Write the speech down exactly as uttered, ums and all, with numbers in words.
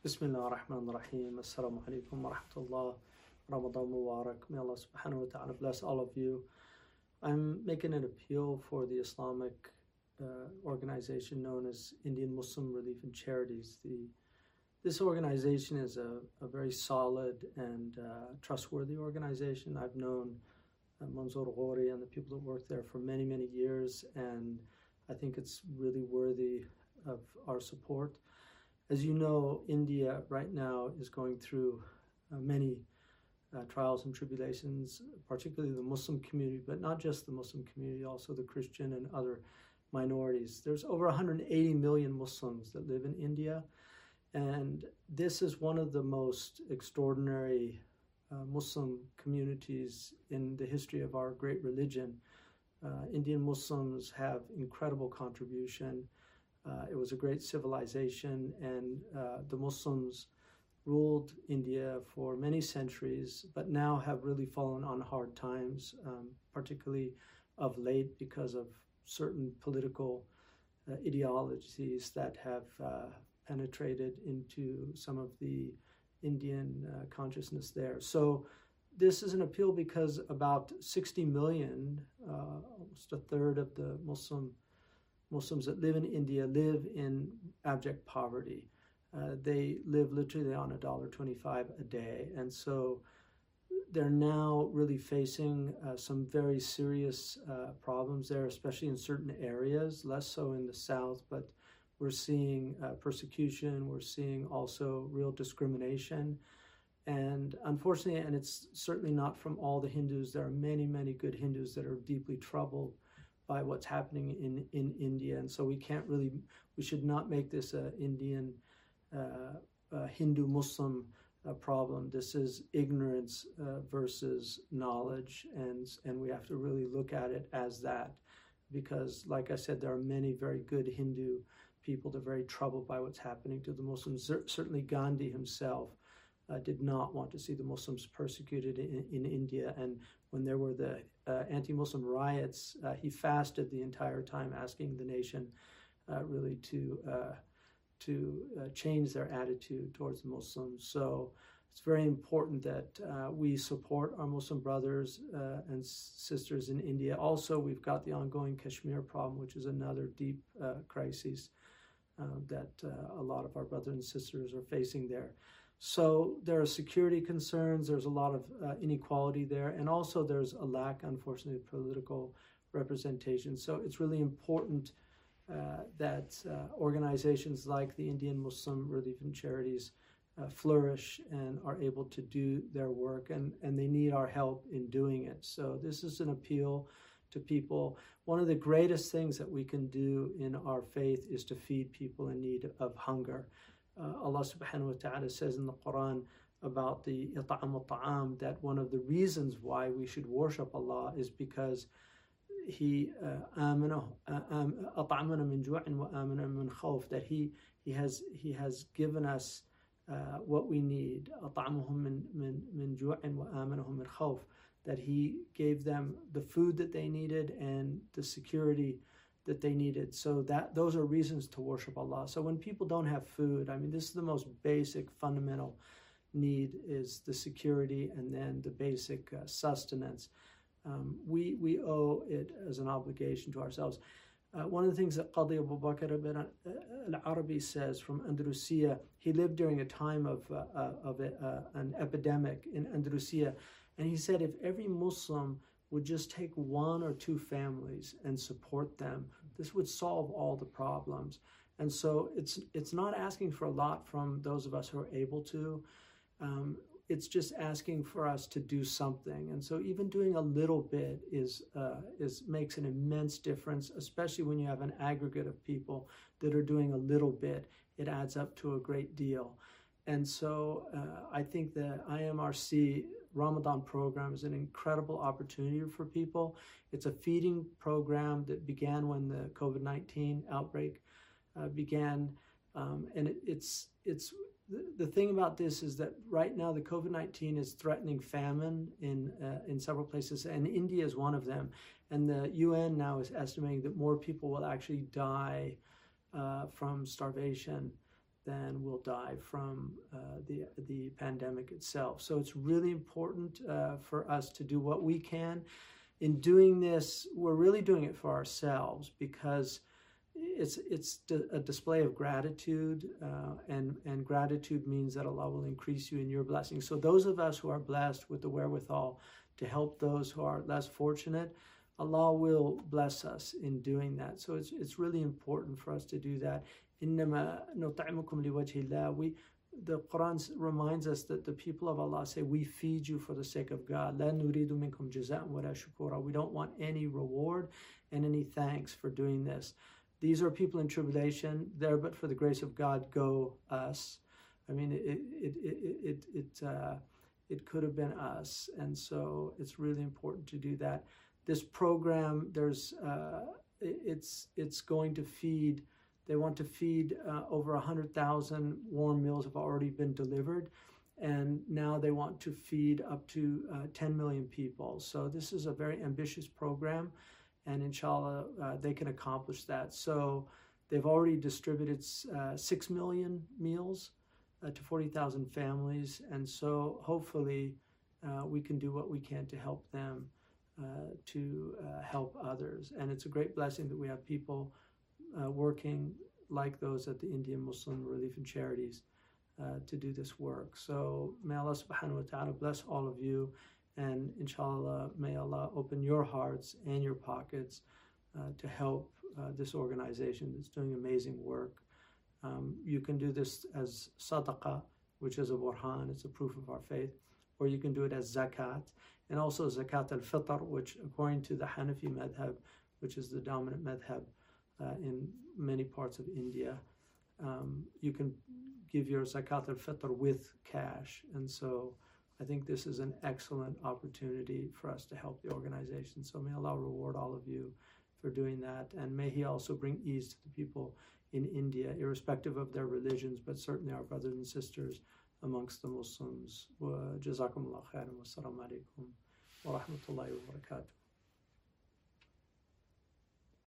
Bismillah ar-Rahman ar-Rahim. Assalamu alaikum wa rahmatullah. Ramadan Mubarak. May Allah subhanahu wa ta'ala bless all of you. I'm making an appeal for the Islamic uh, organization known as Indian Muslim Relief and Charities. The, this organization is a, a very solid and uh, trustworthy organization. I've known uh, Manzoor Ghori and the people that work there for many, many years, and I think it's really worthy of our support. As you know, India right now is going through uh, many uh, trials and tribulations, particularly the Muslim community, but not just the Muslim community, also the Christian and other minorities. There's over one hundred eighty million Muslims that live in India, and this is one of the most extraordinary uh, Muslim communities in the history of our great religion. Uh, Indian Muslims have incredible contribution. Uh, it was a great civilization, and uh, the Muslims ruled India for many centuries, but now have really fallen on hard times, um, particularly of late because of certain political uh, ideologies that have uh, penetrated into some of the Indian uh, consciousness there. So this is an appeal because about sixty million, uh, almost a third of the Muslim Muslims that live in India live in abject poverty. Uh, they live literally on a dollar twenty-five a day, and so they're now really facing uh, some very serious uh, problems there, especially in certain areas, less so in the south, but we're seeing uh, persecution, we're seeing also real discrimination, and unfortunately, and it's certainly not from all the Hindus, there are many, many good Hindus that are deeply troubled by what's happening in, in India. And so we can't really, we should not make this an Indian uh, uh, Hindu-Muslim uh, problem. This is ignorance uh, versus knowledge, and, and we have to really look at it as that. Because, like I said, there are many very good Hindu people that are very troubled by what's happening to the Muslims. Certainly Gandhi himself Uh, did not want to see the Muslims persecuted in, in India. And when there were the uh, anti-Muslim riots, uh, he fasted the entire time, asking the nation uh, really to uh, to uh, change their attitude towards the Muslims. So it's very important that uh, we support our Muslim brothers uh, and sisters in India. Also, we've got the ongoing Kashmir problem, which is another deep uh, crisis uh, that uh, a lot of our brothers and sisters are facing there. So there are security concerns, there's a lot of uh, inequality there, and also there's a lack, unfortunately, of political representation. So it's really important uh, that uh, organizations like the Indian Muslim Relief and Charities uh, flourish and are able to do their work, and, and they need our help in doing it. So this is an appeal to people. One of the greatest things that we can do in our faith is to feed people in need of hunger. Uh, Allah subhanahu wa ta'ala says in the Quran about the it'am al-ta'am that one of the reasons why we should worship Allah is because He at'amana min ju'in wa amana min khawf, that He He has He has given us uh, what we need. At'amahum min min min ju'in wa amanahum min khawf, that He gave them the food that they needed and the security that they needed. So that those are reasons to worship Allah. So when people don't have food, I mean, this is the most basic, fundamental need, is the security and then the basic uh, sustenance. Um, we we owe it as an obligation to ourselves. Uh, one of the things that Qadi Abu Bakr ibn al-Arabi says from Andalusia, he lived during a time of, uh, uh, of a, uh, an epidemic in Andalusia, and he said if every Muslim would just take one or two families and support them, this would solve all the problems. And so it's it's not asking for a lot from those of us who are able to. Um, it's just asking for us to do something. And so even doing a little bit is uh, is makes an immense difference, especially when you have an aggregate of people that are doing a little bit. It adds up to a great deal. And so uh, I think the I M R C Ramadan program is an incredible opportunity for people. It's a feeding program that began when the COVID nineteen outbreak uh, began. Um, and it, it's, it's the, the thing about this is that right now the COVID nineteen is threatening famine in, uh, in several places, and India is one of them. And the U N now is estimating that more people will actually die uh, from starvation than will die from uh, the, the pandemic itself. So it's really important uh, for us to do what we can. In doing this, we're really doing it for ourselves because it's it's a display of gratitude, uh, and, and gratitude means that Allah will increase you in your blessings. So those of us who are blessed with the wherewithal to help those who are less fortunate, Allah will bless us in doing that. So it's it's really important for us to do that. إِنَّمَا نُطْعِمُكُمْ لِوَجْهِ اللَّهِ. We, the Quran reminds us that the people of Allah say, we feed you for the sake of God. لَا نُرِيدُ مِنْكُمْ جَزَاءً وَلَا شُكُورًا. We don't want any reward and any thanks for doing this. These are people in tribulation. There, but for the grace of God, go us. I mean, it it it it it, uh, it could have been us, and so it's really important to do that. This program, there's uh, it's it's going to feed. They want to feed uh, over a hundred thousand warm meals have already been delivered, and now they want to feed up to uh, ten million people. So this is a very ambitious program. And inshallah, uh, they can accomplish that. So they've already distributed uh, six million meals uh, to forty thousand families. And so hopefully uh, we can do what we can to help them, uh, to uh, help others. And it's a great blessing that we have people uh, working like those at the Indian Muslim Relief and Charities uh, to do this work. So may Allah subhanahu wa ta'ala bless all of you. And inshallah, may Allah open your hearts and your pockets uh, to help uh, this organization that's doing amazing work. Um, you can do this as sadaqah, which is a burhan, it's a proof of our faith, or you can do it as zakat, and also zakat al-fitr, which according to the Hanafi madhab, which is the dominant madhab uh, in many parts of India, um, you can give your zakat al-fitr with cash. And so I think this is an excellent opportunity for us to help the organization. So may Allah reward all of you for doing that. And may He also bring ease to the people in India, irrespective of their religions, but certainly our brothers and sisters amongst the Muslims. Wa jazakumullah khairan wa assalamu alaikum wa rahmatullahi wa barakatuh.